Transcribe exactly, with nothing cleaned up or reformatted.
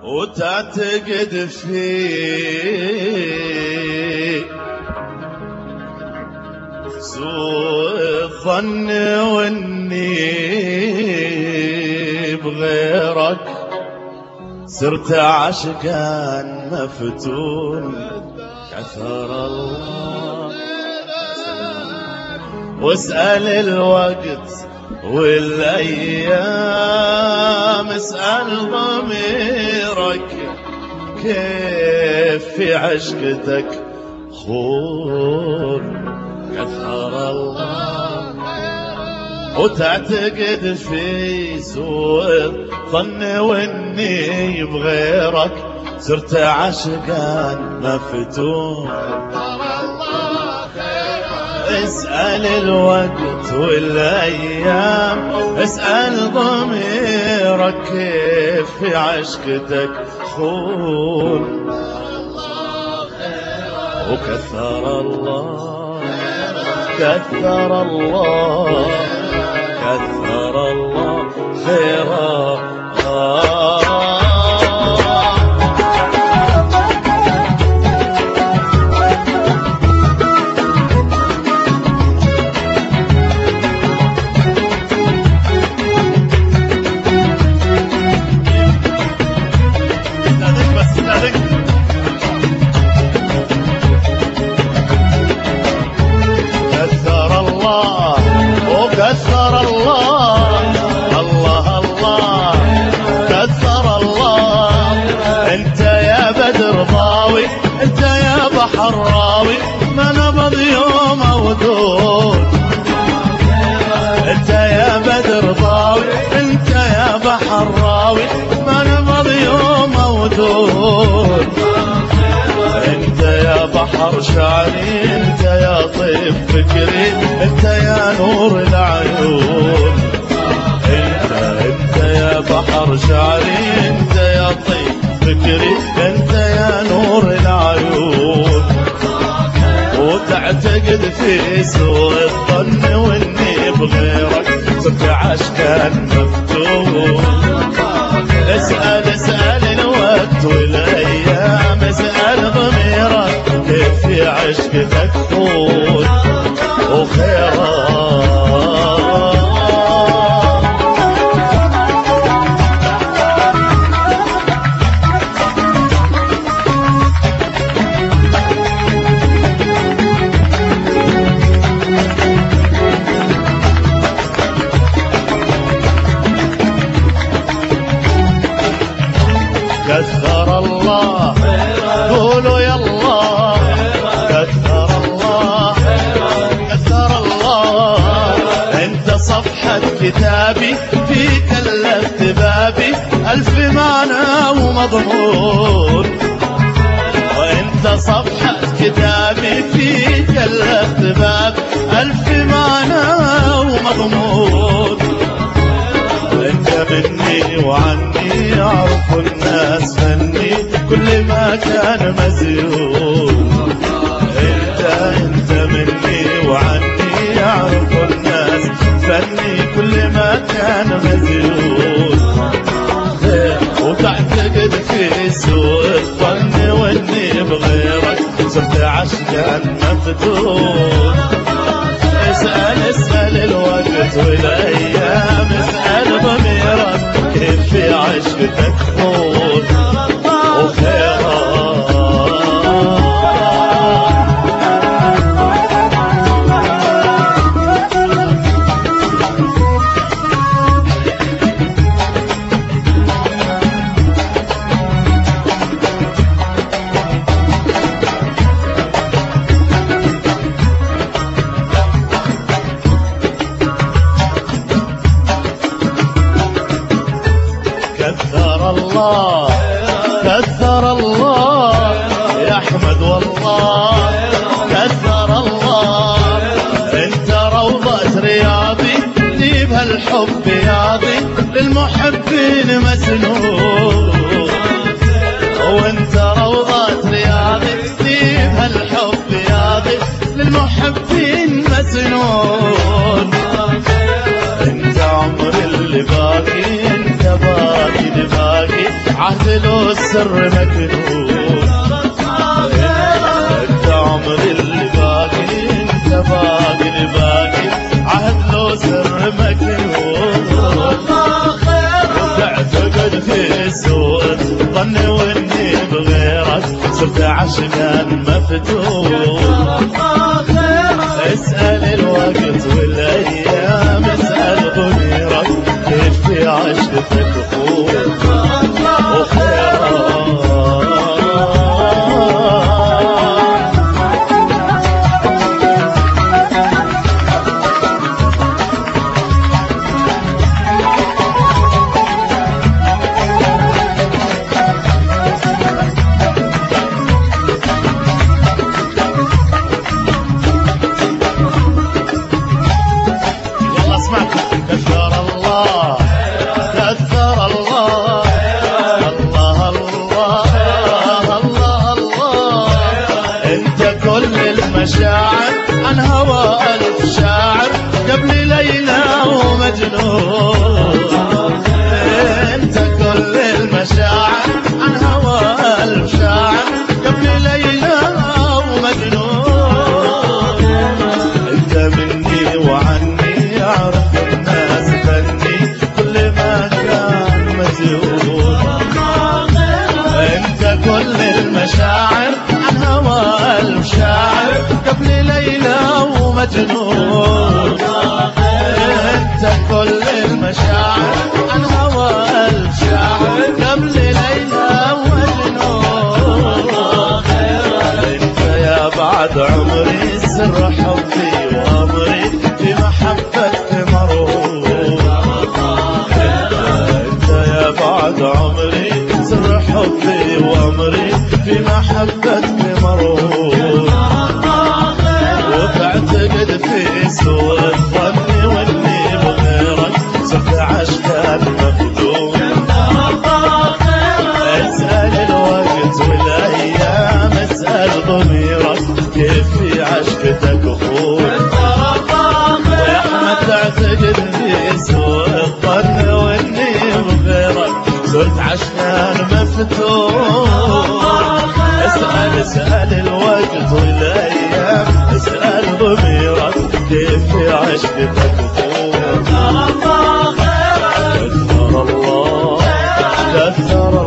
وتعتقد فيه سوء الظن واني بغيرك صرت عشقان مفتون. كثر الله واسأل الوقت والايام، اسأل ضميرك كيف في عشقتك خون. كثر الله وتعتقد في سوء الظن واني بغيرك صرت عشقان مفتون. اسأل الوقت والايام، اسأل ضميرك كيف في عشقتك خون. وكثر الله كثر الله كثر الله خيرا. كثر الله الله الله كثر الله. انت يا بدر ضاوي، انت يا بحر راوي، ما نبض يوم ودود. انت يا بدر ضاوي، انت يا بحر راوي، ما نبض يوم ودود. انت يا بحر شعري، انت يا طيب فكري، انت يا نور العيون. انت انت يا بحر شعري، انت يا طيب فكري، انت يا نور العيون. وتعتقد في سوء الظن واني بغيرك صرت عشقان مفتون. اسأل اسأل الوقت والايام، اسأل ضميرك كيف في عشقتك خون وخيرات. كثر الله قولوا يلا. كثر الله كثر الله. انت صفحة كتابي فيك ألفت بابي، ألف معنى ومضمون. وانت صفحة كتابي فيك ألفت بابي، ألف معنى ومضمون. انت مني وعني يعرف الناس فني كل ما كان مزيون. انت انت مني وعني يعرف الناس فني كل ما كان مزيون. وتعتقد في سوء الظن واني بغيرك صرت عشقان مفتون. اسأل اسأل الوقت والايام، اسأل ضميرك كيف في عشقتك خون وخيرات. كثر الله كثر الله يا احمد والله. كثر الله انت روضة رياضي، لي بهالحب ياضي للمحبين مسنون. وانت روضة رياضي، لي بهالحب ياضي للمحبين مسنون. انت عمري اللي باقي، انت باقي اللي باقي عهد لو السر مكنون. انت عمري اللي باقي، انت باقي اللي باقي، عهد لو سر مكنون. وتعتقد في سوء ظني واني بغيرك صرت عشقان مفتون. اسأل الوقت والايام، اسأل ضميرك كيف في عشقتك اخوك وخيرك. مشاعر عن هوى ألف شاعر قبل ليلى ومجنون. انت كل المشاعر عن هوى ألف شاعر قبل ليلى ومجنون. انت مني وعني يعرف الناس فني كل ما كان مزيون. انت كل المشاعر عن هوى ألف شاعر قبل ليلى ومجنون. انت كل المشاعر عن هوى ألف شاعر قبل ليلى ومجنون. انت يا بعد عمري سر حبي وامري في محبتك مرهون. انت يا بعد عمري سر حبي وامري في محبتك مرهون. وتعتقد في سوء الظن واني بغيرك صرت عشقان مفتون. اسأل الوقت والايام، اسأل ضميرك كيف في عشقتك اخوك. ويا احمد تعتقد في سوء الظن واني بغيرك صرت عشقان مفتون. اسأل اسأل الوقت والايام، اسأل ضميرك كيف في عشقتك اخوك. كثر الله كثر